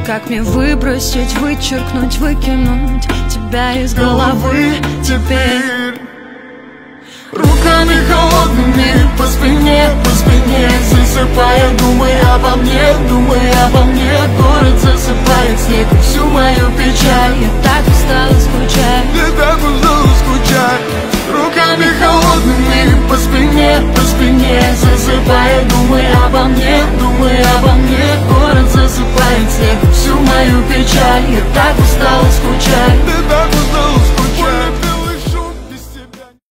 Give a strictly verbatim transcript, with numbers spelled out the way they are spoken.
Как мне выбросить, вычеркнуть, выкинуть тебя из головы теперь? Руками холодными по спине, по спине засыпая, думая обо мне, думая обо мне. Город засыпает снег всю мою печаль. Я так устала